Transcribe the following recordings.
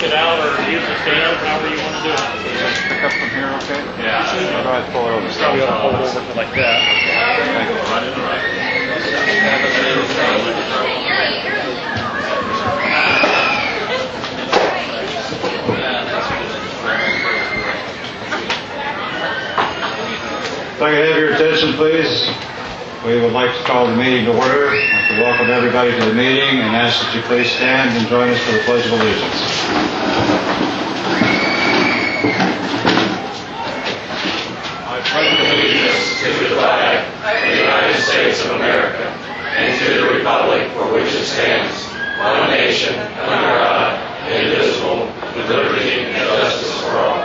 it out or use the stand, however you want to do it. Pick up from here, okay? Yeah. I'll go ahead and pull it over. Probably ought to hold over like that. Thank you. If I could have your attention, please. We would like to call the meeting to order. I'd like to welcome everybody to the meeting and ask that you please stand and join us for the Pledge of Allegiance. I pledge allegiance to the flag of the United States of America and to the republic for which it stands, one nation, under God, indivisible, with liberty and justice for all.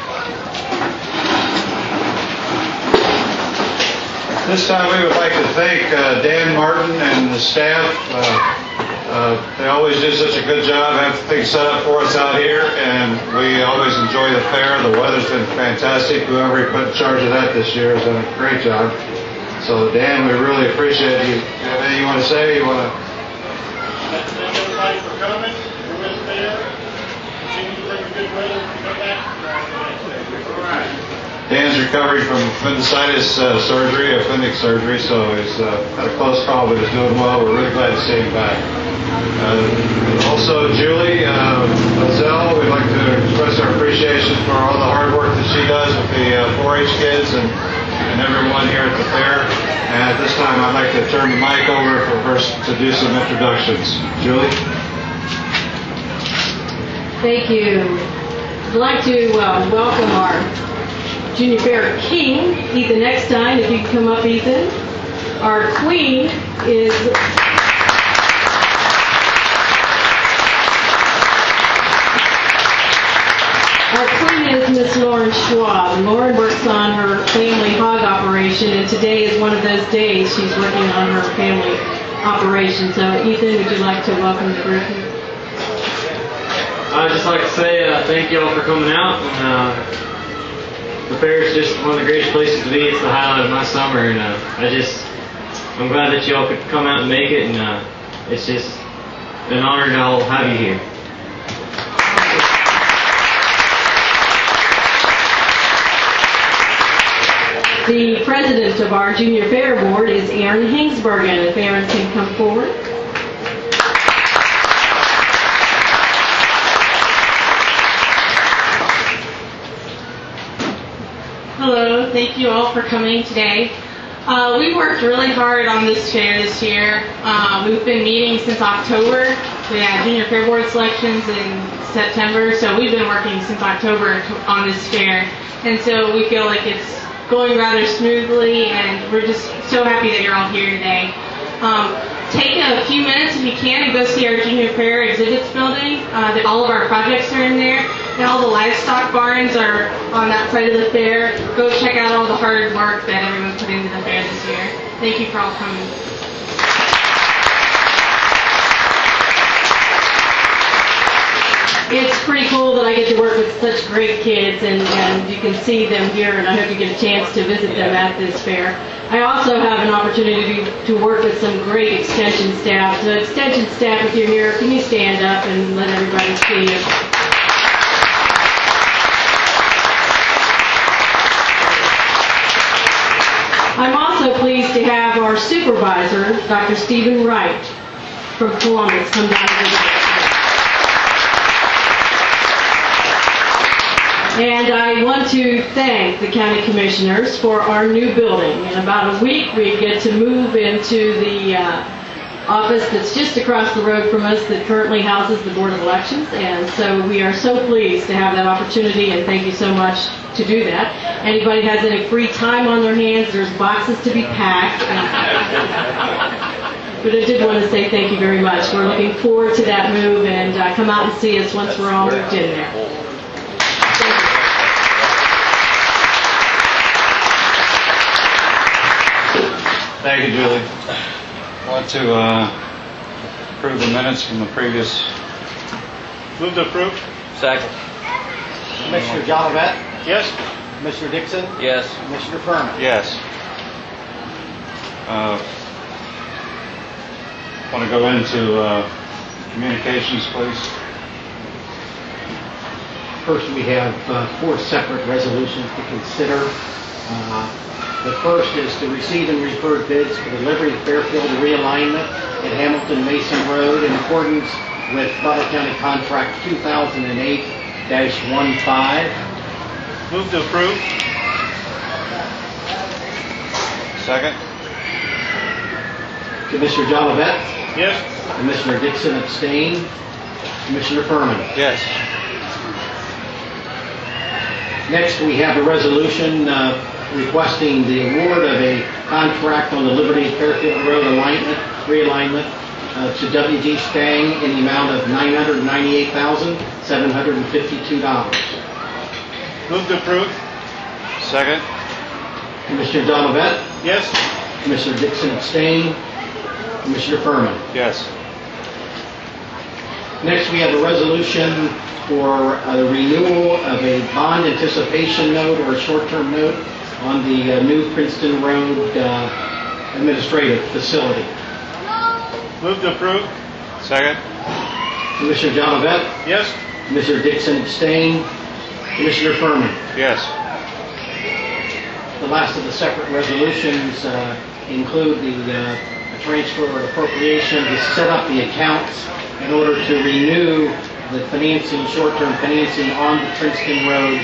This time we would like to thank Dan Martin and the staff. They always do such a good job, have things set up for us out here, and we always enjoy the fair. The weather's been fantastic. Whoever put in charge of that this year has done a great job. So Dan, we really appreciate you. Anything you want to say? You want to? Thank everybody for coming. We're with fair. Continue to bring a good weather when you come back. All right. Dan's recovering from appendicitis surgery, appendix surgery, so he's had a close call, but he's doing well. We're really glad to see him back. Also, Julie Lozelle, we'd like to express our appreciation for all the hard work that she does with the 4-H kids and everyone here at the fair. And at this time, I'd like to turn the mic over for her to do some introductions. Julie? Thank you. I'd like to welcome our Junior Fair King, Ethan Eckstein. If you can come up, Ethan. Our Queen is Miss Lauren Schwab. Lauren works on her family hog operation, and today is one of those days she's working on her family operation. So, Ethan, would you like to welcome the group? I'd just like to say thank you all for coming out. And, the fair is just one of the greatest places to be. It's the highlight of my summer, and I'm glad that you all could come out and make it, and it's just an honor to all have you here. The president of our Junior Fair Board is Aaron Hingsbergen. If Aaron can come forward. Hello, thank you all for coming today. We worked really hard on this fair this year. We've been meeting since October. We had Junior Fair Board selections in September, so we've been working since October on this fair. And so we feel like it's going rather smoothly, and we're just so happy that you're all here today. Take a few minutes if you can and go see our Junior Fair exhibits building. All of our projects are in there, and all the livestock barns are on that side of the fair. Go check out all the hard work that everyone put into the fair this year. Thank you for all coming. It's pretty cool that I get to work with such great kids, and you can see them here, and I hope you get a chance to visit them at this fair. I also have an opportunity to work with some great extension staff. So extension staff, if you're here, can you stand up and let everybody see you? I'm also pleased to have our supervisor, Dr. Stephen Wright from Columbus, come down to visit. And I want to thank the county commissioners for our new building. In about a week, we get to move into the office that's just across the road from us that currently houses the Board of Elections. And so we are so pleased to have that opportunity, and thank you so much to do that. Anybody has any free time on their hands, there's boxes to be packed. But I did want to say thank you very much. We're looking forward to that move, and come out and see us once we're all moved in there. Thank you, Julie. I want to approve the minutes from the previous. Move to approve. Second. Commissioner Jolivet? Yes. Commissioner Dixon? Yes. Commissioner Furman? Yes. Want to go into communications, please? First, we have 4 separate resolutions to consider. The first is to receive and refer bids for the delivery of Fairfield realignment at Hamilton Mason Road in accordance with Butler County Contract 2008-15. Move to approve. Second? Commissioner Jolivet, Yes. Commissioner Dixon abstain, Commissioner Furman. Yes. Next, we have a resolution requesting the award of a contract on the Liberty Fairfield Road realignment to W.G. Stang in the amount of $998,752. Move to approve. Second? Commissioner Jolivet, Yes. Commissioner Dixon abstain, Commissioner Furman. Yes. Next, we have a resolution for the renewal of a bond anticipation note or a short-term note on the new Princeton Road administrative facility. Move to approve. Second? Commissioner Jolivet, Yes. Commissioner Dixon abstain, Commissioner Furman. Yes. The last of the separate resolutions include the transfer or appropriation to set up the accounts in order to renew the financing, short-term financing on the Princeton Road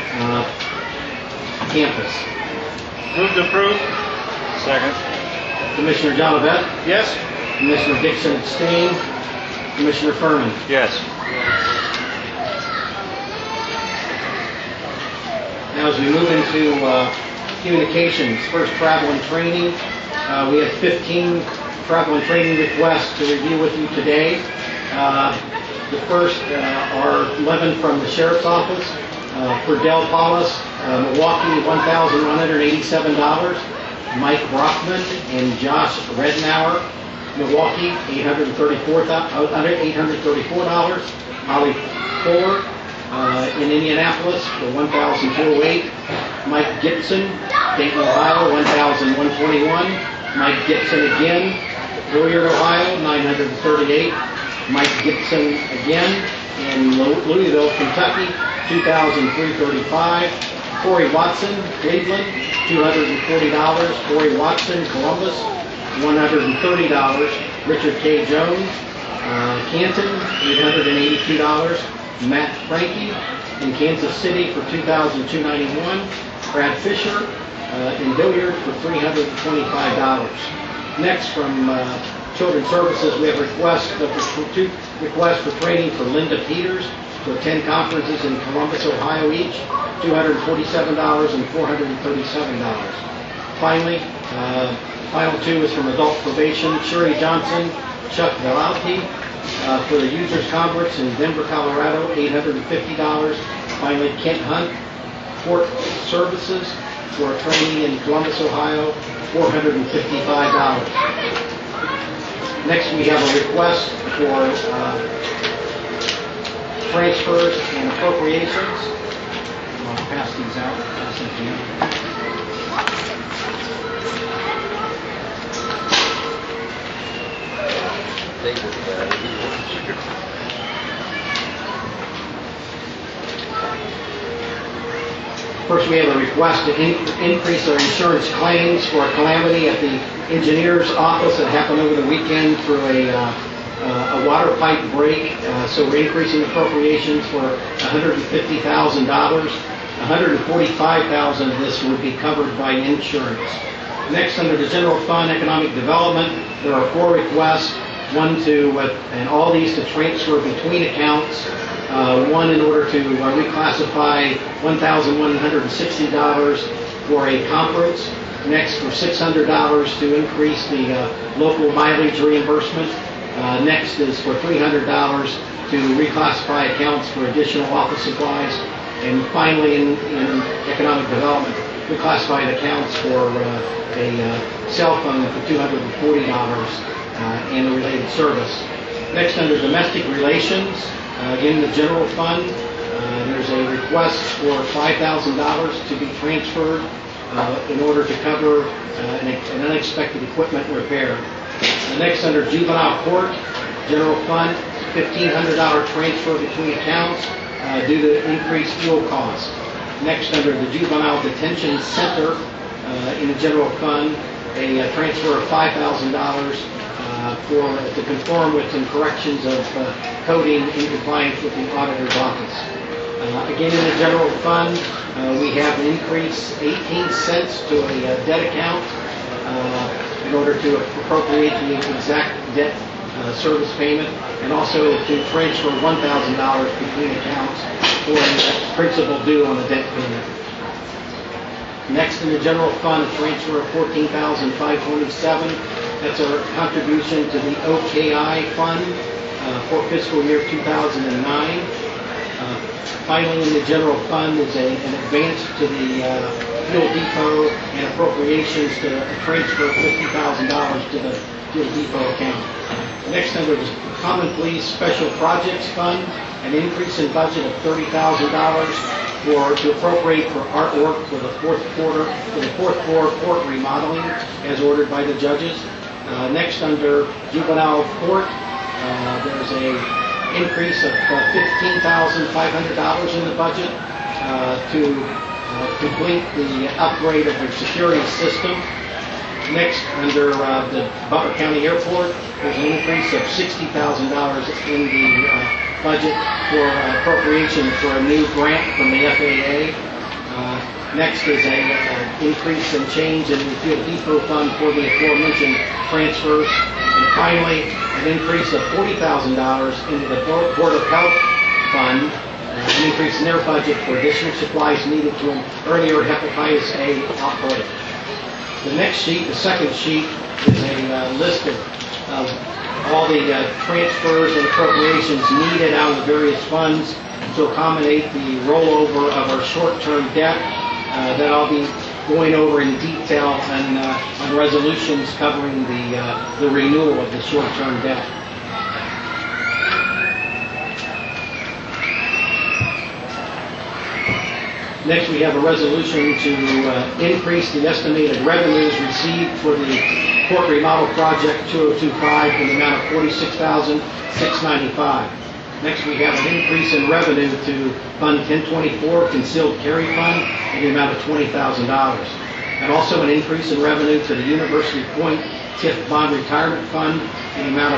campus. Move to approve. Second? Commissioner Jolivet, Yes. Commissioner Dixon abstain, Commissioner Furman. Yes. Now, as we move into communications, first travel and training, we have 15 travel and training requests to review with you today. The first are 11 from the Sheriff's Office. For Del Paulus, Milwaukee, $1,187. Mike Brockman and Josh Rednauer, Milwaukee, $834. Holly Fuller in Indianapolis for $1,208. Mike Gibson, Dayton, Ohio, $1,121. Mike Gibson again, Hilliard, Ohio, $938. Mike Gibson again in Louisville, Kentucky, $2,335. Corey Watson, Cleveland, $240. Corey Watson, Columbus, $130. Richard K. Jones, Canton, $882. Matt Frankie in Kansas City for $2,291. Brad Fisher in Hilliard for $325. Next, from Children's Services, we have two requests for training for Linda Peters to attend conferences in Columbus, Ohio each, $247 and $437. Finally, final two is from Adult Probation, Sherry Johnson, Chuck Velati for the Users Conference in Denver, Colorado, $850. Finally, Kent Hunt, Court Services for training in Columbus, Ohio, $455. Next, we have a request for transfers and appropriations. I'll pass these out. Pass them to you. First, we have a request to increase our insurance claims for a calamity at the engineer's office that happened over the weekend through a water pipe break. So we're increasing appropriations for $150,000. $145,000 of this would be covered by insurance. Next, under the general fund, economic development, there are 4 requests. One and all these to transfer between accounts. One in order to reclassify $1,160 for a conference. Next, for $600 to increase the local mileage reimbursement. Next is for $300 to reclassify accounts for additional office supplies. And finally, in economic development, reclassified accounts for a cell phone for $240 and a related service. Next, under domestic relations, in the general fund, there's a request for $5,000 to be transferred in order to cover an unexpected equipment repair. Next, under juvenile court, general fund, $1,500 transfer between accounts. due to increased fuel costs. Next, under the Juvenile Detention Center in the general fund, a transfer of $5,000 to conform with some corrections of coding in compliance with the auditor's office. Again, in the general fund, we have an increase 18 cents to a debt account in order to appropriate the exact debt service payment, and also to transfer $1,000 between accounts for the principal due on the debt payment. Next, in the general fund, a transfer of $14,527. That's our contribution to the OKI fund for fiscal year 2009. Finally, in the general fund is an advance to the fuel depot and appropriations to transfer $50,000 to the fuel depot account. Next, under the Common Pleas Special Projects Fund, an increase in budget of $30,000 to appropriate for artwork for the fourth floor court remodeling as ordered by the judges. Next, under Juvenile Court, there's a increase of $15,500 in the budget to complete the upgrade of their security system. Next, under the Butler County Airport, there's an increase of $60,000 in the budget for appropriation for a new grant from the FAA. Next is an increase in change in the fuel depot fund for the aforementioned transfers. And finally, an increase of $40,000 into the Board of Health Fund, an increase in their budget for additional supplies needed to an earlier hepatitis A outbreak. The next sheet, the second sheet, is a list of all the transfers and appropriations needed out of the various funds to accommodate the rollover of our short-term debt that I'll be going over in detail on resolutions covering the renewal of the short-term debt. Next, we have a resolution to increase the estimated revenues received for the Court Remodel Project 2025 in the amount of $46,695. Next, we have an increase in revenue to Fund 1024, Concealed Carry Fund, in the amount of $20,000. And also an increase in revenue to the University Point TIF Bond Retirement Fund in the amount of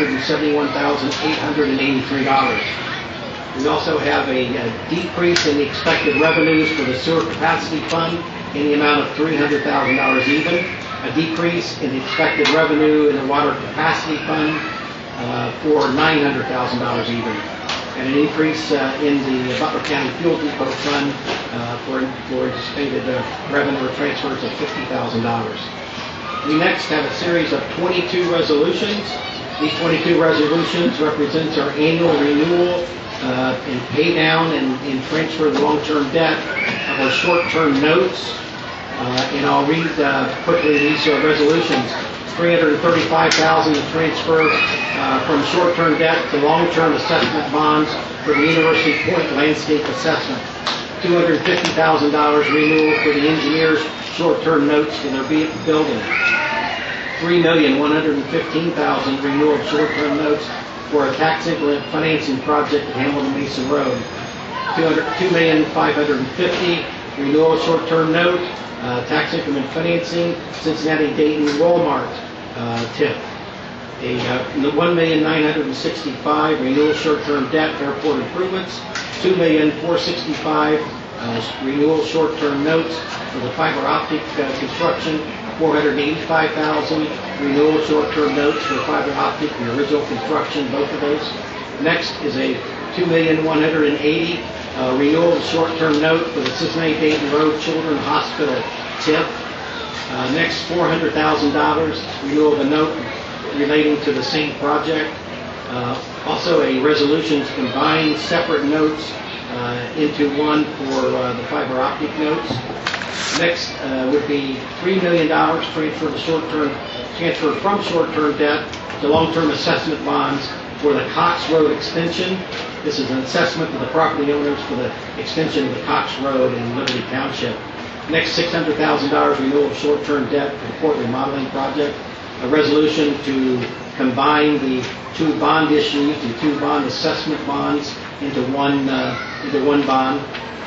$171,883. We also have a decrease in the expected revenues for the Sewer Capacity Fund in the amount of $300,000 even, a decrease in the expected revenue in the Water Capacity Fund for $900,000 even, and an increase in the Butler County Fuel Depot Fund for anticipated revenue transfers of $50,000. We next have a series of 22 resolutions. These 22 resolutions represents our annual renewal and pay down and transfer the long-term debt of our short-term notes. And I'll read quickly these resolutions. $335,000 to transfer from short-term debt to long-term assessment bonds for the University Point landscape assessment. $250,000 renewal for the engineers' short-term notes for their building. $3,115,000 renewal of short-term notes for a tax increment financing project at Hamilton Mason Road. $2,550,000 renewal of short-term note, tax increment financing, Cincinnati Dayton Walmart TIF. A $1,965,000 renewal short-term debt airport improvements. $2,465,000 renewal short-term notes for the fiber optic construction. $485,000 renewal short-term notes for fiber optic, the original construction, both of those. Next is a $2,180,000 renewal of short-term note for the Cincinnati Dayton Road Children's Hospital TIF. Next, $400,000 renewal of a note relating to the same project. Also a resolution to combine separate notes into one for the fiber optic notes. Next would be $3 million transfer from short-term debt to long-term assessment bonds for the Cox Road extension. This is an assessment to the property owners for the extension of the Cox Road in Liberty Township. Next, $600,000 renewal of short-term debt for the court remodeling project. A resolution to combine the two bond issues, the two bond assessment bonds into one bond.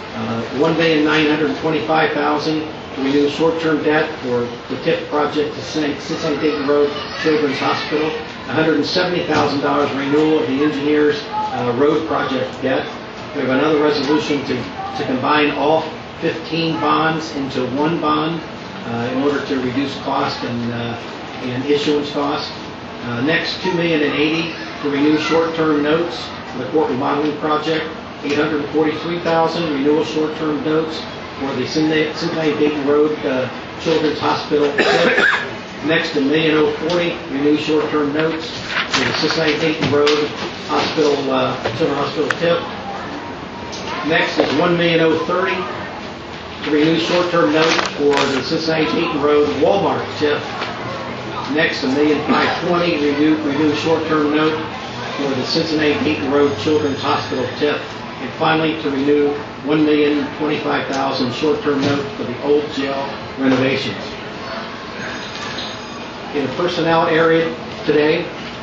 $1,925,000 to renew short-term debt for the TIF project to 608 Dayton Road Children's Hospital. $170,000 renewal of the engineer's road project debt. We have another resolution to combine all 15 bonds into one bond in order to reduce cost and issuance cost. Next, $2,080,000 to renew short-term notes for the court remodeling project. $843,000 renewal short-term notes for the Cincinnati Dayton Road Children's Hospital TIF. Next, $1,040,000 renew short-term notes for the Cincinnati Dayton Road Hospital Children's Hospital TIF. Next is $1,030,000 to renew short-term notes for the Cincinnati Dayton Road Walmart TIF. Next, $1,520,000 renew short-term note for the Cincinnati Dayton Road Children's Hospital TIF. And finally, to renew $1,025,000 short-term note for the old jail renovations. In the personnel area today,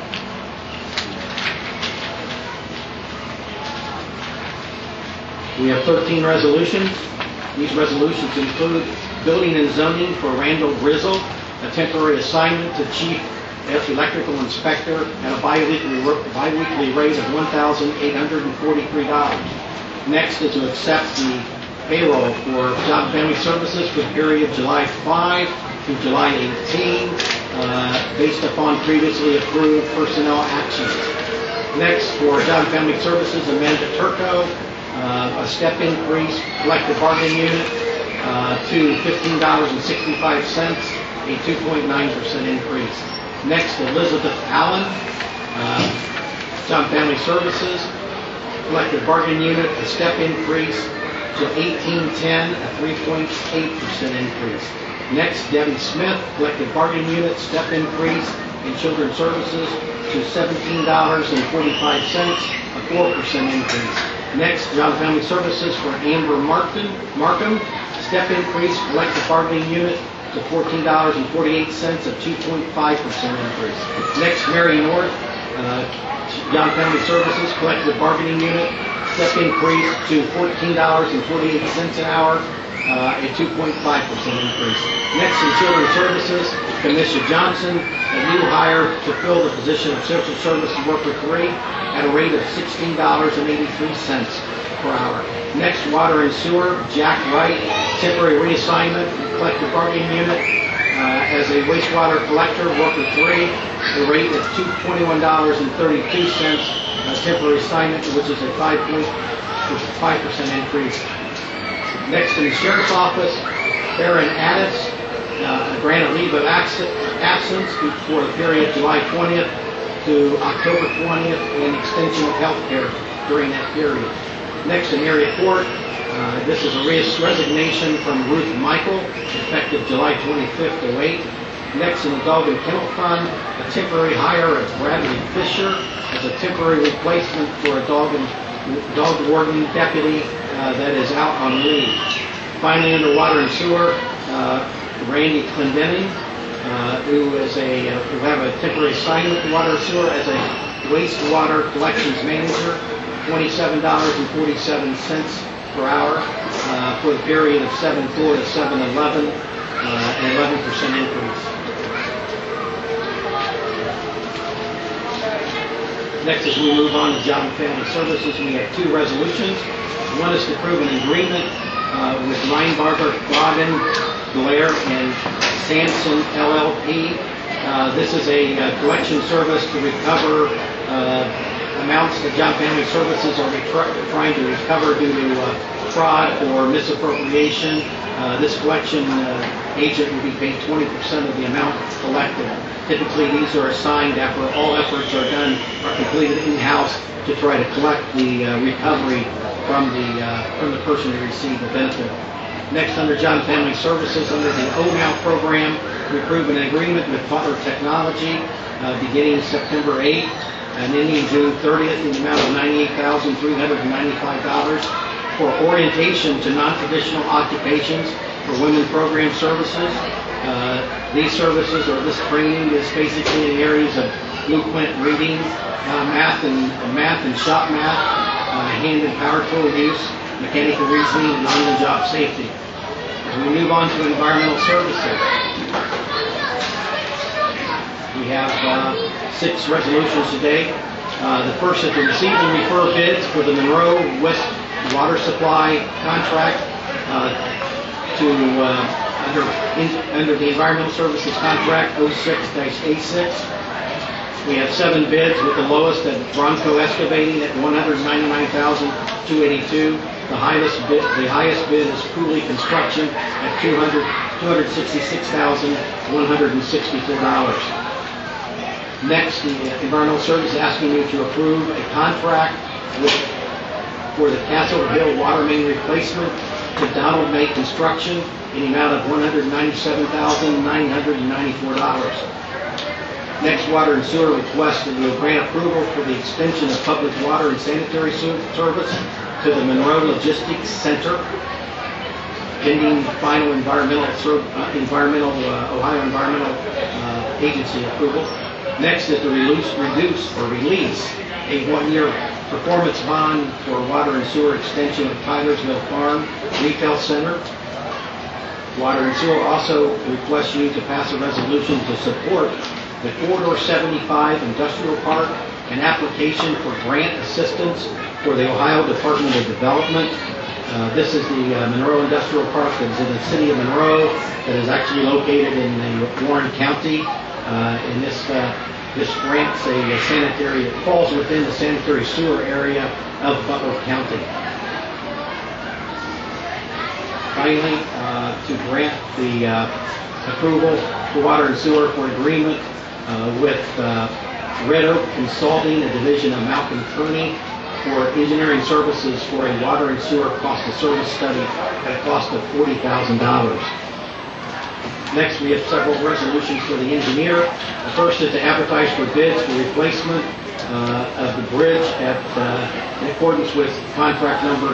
we have 13 resolutions. These resolutions include building and zoning for Randall Grizzle, a temporary assignment to Chief Electrical Inspector at a biweekly rate of $1,843. Next is to accept the payroll for Job and Family Services for the period July 5 through July 18, based upon previously approved personnel actions. Next, for Job and Family Services, Amanda Turco, a step increase collective bargaining unit to $15.65, a 2.9% increase. Next, Elizabeth Allen, Job and Family Services, collective bargaining unit, a step increase to $18.10, a 3.8% increase. Next, Debbie Smith, collective bargaining unit, step increase in Children's Services to $17.45, a 4% increase. Next, Job and Family Services for Amber Markham, step increase collective bargaining unit to $14.48, a 2.5% increase. Next, Mary North, Job and Family Services collective bargaining unit, step increase to $14.48 an hour, a 2.5% increase. Next, in Children's Services, Commissioner Johnson, a new hire to fill the position of Social Services Worker 3 at a rate of $16.83 per hour. Next, Water and Sewer, Jack Wright, temporary reassignment in collective bargaining unit as a wastewater collector, Worker 3, the rate of $21.32, a temporary assignment, which is a 5% increase. Next, in the Sheriff's Office, Aaron Addis, a grant of leave of absence for the period July 20th to October 20th, and extension of health care during that period. Next, in Area Court, this is a resignation from Ruth Michael, effective July 25th to 8. Next, in the Dog and Kennel Fund, a temporary hire of Bradley Fisher as a temporary replacement for a dog warden deputy that is out on leave. Finally, under Water and Sewer, Randy Clendenning, who have a temporary assignment in Water and Sewer as a wastewater collections manager, $27.47 per hour for the period of 7/4 to 7/11, an 11% increase. Next, as we move on to Job and Family Services, we have two resolutions. One is to approve an agreement with Linebarger, Goggin, Blair, and Sampson LLP. This is a collection service to recover amounts that Job and Family Services are trying to recover due to fraud or misappropriation. This collection agent will be paid 20% of the amount collected. Typically, these are assigned after all efforts are completed in-house to try to collect the recovery from the person who received the benefit. Next, under Job and Family Services, under the ONOW program, we approve an agreement with Butler Technology beginning September 8th and ending June 30th in the amount of $98,395 for orientation to non-traditional occupations for women program services. These services, or this training, is basically in areas of blueprint reading, math and shop math, hand and power tool use, mechanical reasoning, and on-the-job safety. As we move on to environmental services, we have 6 resolutions today. The first is to receive and refer bids for the Monroe West Water Supply contract under the Environmental Services Contract 06-A6. We have 7 bids, with the lowest at Bronco Excavating at $199,282. The highest bid is Cooley Construction at $266,164. Next, the Environmental Service is asking you to approve a contract for the Castle Hill water main replacement to Donald May Construction in the amount of $197,994. Next, water and sewer request that will grant approval for the extension of public water and sanitary service to the Monroe Logistics Center, pending final Ohio Environmental Agency approval. Next is to release a 1-year performance bond for water and sewer extension of Tylersville Farm Retail Center. Water and Sewer also requests you to pass a resolution to support the Corridor 75 Industrial Park, an application for grant assistance for the Ohio Department of Development. This is the Monroe Industrial Park that is in the city of Monroe, that is actually located in Warren County. And this grants a sanitary, it falls within the sanitary sewer area of Butler County. Finally, to grant the approval for water and sewer for agreement with Red Oak Consulting, a division of Malcolm Kearney, for engineering services for a water and sewer cost of service study at a cost of $40,000. Next, we have several resolutions for the engineer. The first is to advertise for bids for replacement of the bridge in accordance with contract number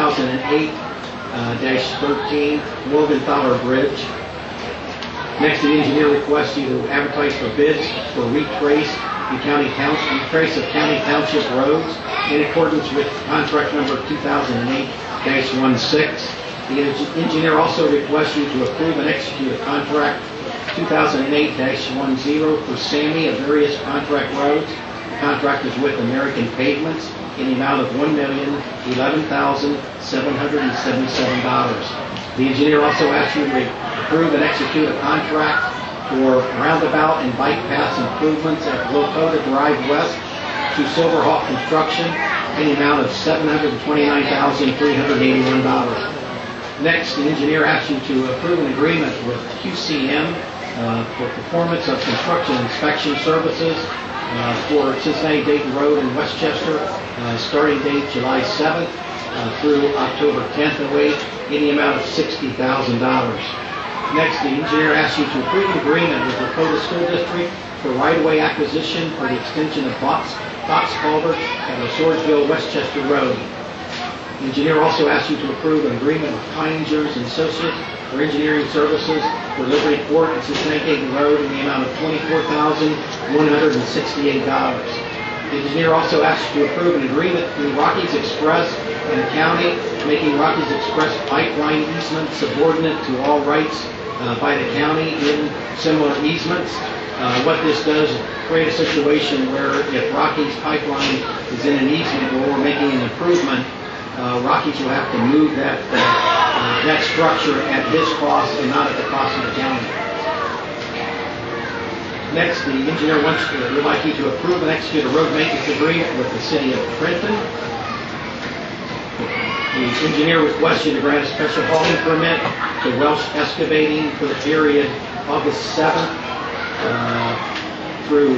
2008-13 Morgenthaler Bridge. Next, the engineer requests you to advertise for bids for retrace of County Township roads in accordance with contract number 2008-16. The engineer also requests you to approve and execute a contract 2008-10 for Sammy of various contract roads. The contract is with American Pavements in the amount of $1,011,777. The engineer also asks you to approve and execute a contract for roundabout and bike path improvements at Lakota Drive West to Silverhawk Construction in the amount of $729,381. Next, the engineer asks you to approve an agreement with QCM for performance of construction inspection services for Cincinnati Dayton Road in Westchester, starting date July 7th through October 10th, 2008, in the amount of $60,000. Next, the engineer asks you to approve an agreement with Lakota School District for right-of-way acquisition for the extension of box culvert at the Swordsville Westchester Road. The engineer also asks you to approve an agreement with Piningers and Associates for engineering services for Liberty Court and Cincinnati Dayton Road in the amount of $24,168. The engineer also asks you to approve an agreement between Rockies Express and the county, making Rockies Express pipeline easement subordinate to all rights by the county in similar easements. What this does is create a situation where if Rockies pipeline is in an easement where we're making an improvement, Rockies will have to move that structure at his cost and not at the cost of the county. Next, the engineer would like you to approve and execute a road maintenance agreement with the city of Trenton. The engineer requests you to grant a special hauling permit to Welsh Excavating for the period August 7th through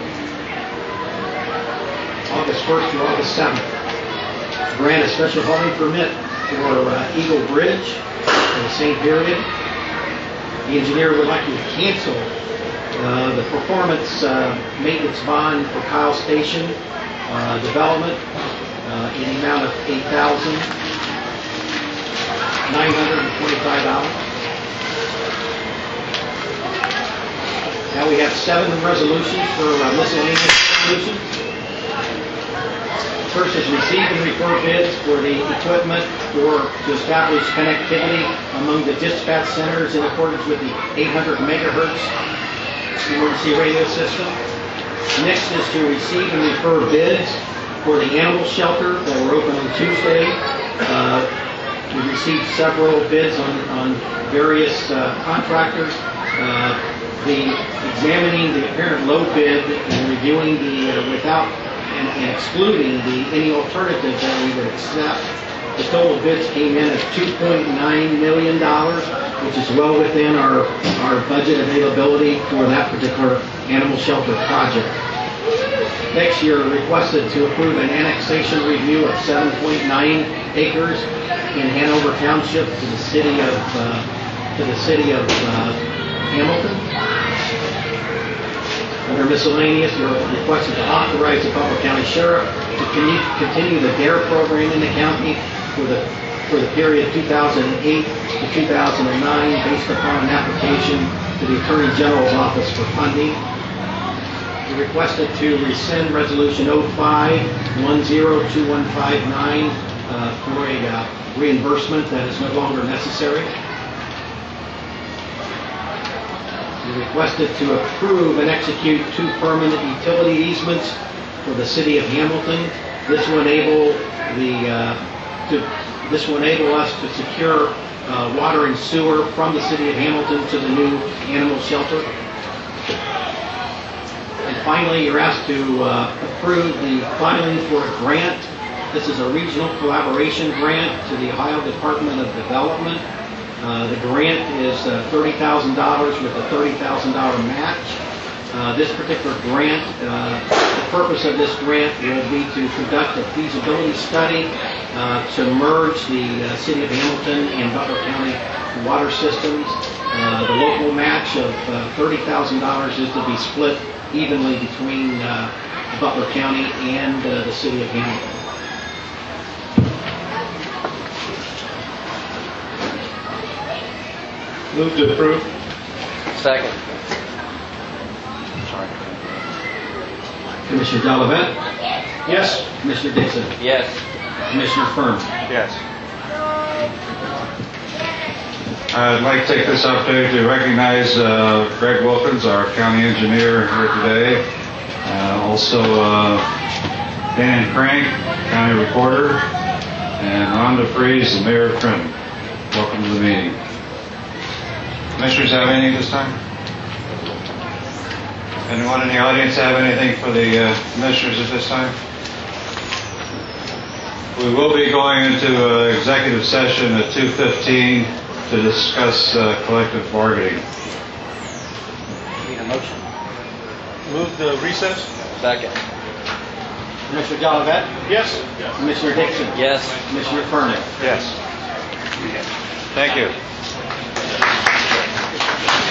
August 1st through August 7th. Grant a special hauling permit for Eagle Bridge for the same period. The engineer would like you to cancel the performance maintenance bond for Kyle Station development in the amount of $8,925. Now we have 7 resolutions for miscellaneous resolutions. First is receive and refer bids for the equipment to establish connectivity among the dispatch centers in accordance with the 800 megahertz emergency radio system. Next is to receive and refer bids for the animal shelter that were open on Tuesday. We received several bids on various contractors. Examining the apparent low bid and reviewing the without and excluding any alternative that we would accept, the total bids came in at $2.9 million, which is well within our budget availability for that particular animal shelter project. Next, you're requested to approve an annexation review of 7.9 acres in Hanover Township to the city of Hamilton. Under miscellaneous, you're requested to authorize the Butler County Sheriff to continue the DARE program in the county for the period 2008 to 2009 based upon an application to the Attorney General's Office for funding. You're requested to rescind Resolution 05-102159 for a reimbursement that is no longer necessary. You're requested to approve and execute 2 permanent utility easements for the city of Hamilton. This will enable us to secure water and sewer from the city of Hamilton to the new animal shelter. And finally, you're asked to approve the filing for a grant. This is a regional collaboration grant to the Ohio Department of Development. The grant is $30,000 with a $30,000 match. This particular grant, the purpose of this grant will be to conduct a feasibility study to merge the city of Hamilton and Butler County water systems. The local match of $30,000 is to be split evenly between Butler County and the city of Hamilton. Move to approve. Second. Commissioner Delavette, Yes. Commissioner Dixon, Yes. Commissioner Furman. Yes. I'd like to take this opportunity to recognize Greg Wilkins, our county engineer here today. Also Dan Crank, county recorder, and Rhonda Freeze, the mayor of Trenton. Welcome to the meeting. Commissioners have anything this time? Anyone in the audience have anything for the commissioners at this time? We will be going into executive session at 2:15 to discuss collective bargaining. Need a motion? Move the recess. Second. Commissioner Delavette, Yes. Commissioner Dixon, Yes. Commissioner Furman. Yes. Thank you.